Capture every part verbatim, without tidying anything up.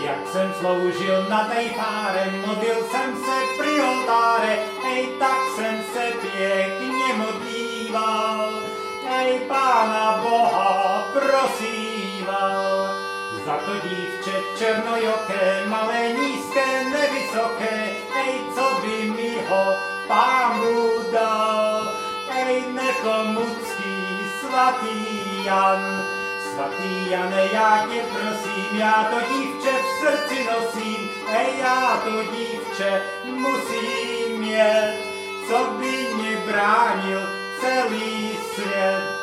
Jak jsem sloužil na tej fáre, modlil jsem se pri oltáre, hej, tak jsem se pěkně modlíval, hej, Pána Boha prosíval. Za to dívče černojoké, malé, nízké, nevysoké, hej, co by mi ho Pán Bůh dal, hej, Nepomucký svatý Jan. Svatý Jane, já tě prosím, já to dívče v srdci nosím, hej, já to dívče musím mít, co by mě bránil celý svět.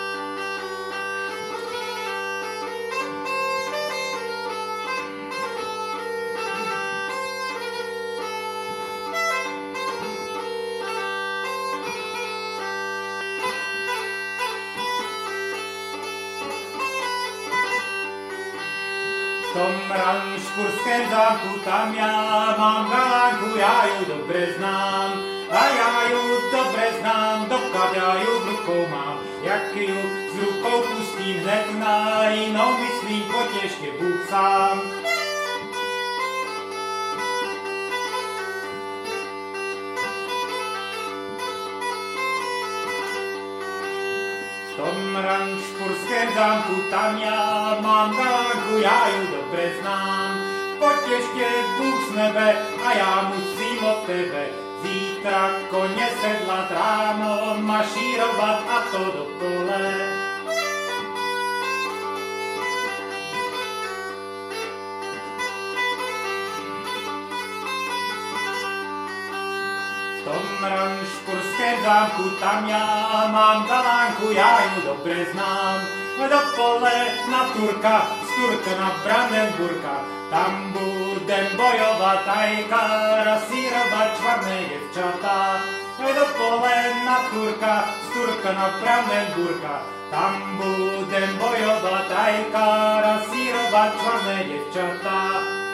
V tom ranšpurském zámku, tam já mám galánku, já ju dobře znám. A já ju dobře znám, dokud já ju v rukou mám. Jak ju z rukou pustím hned na jinou, myslím, potěšně Bůh sám. V tom ranšpurském zámku, tam já mám galánku, já ju dobře znám. Potěště Bůh z nebe a já musím od tebe zítra koně sedlat, ráno mašírovat a to do pole. V tom ranšpurském zámku, tam já mám galánku, já ju dobře znám. Do pole na Turka, z Turka na Brandenburka, tam budem bojovat a kasírovat čvarné děvčata. Do pole na Turka, z Turka na Brandenburka, tam budem bojovat a kasírovat čvarné děvčata.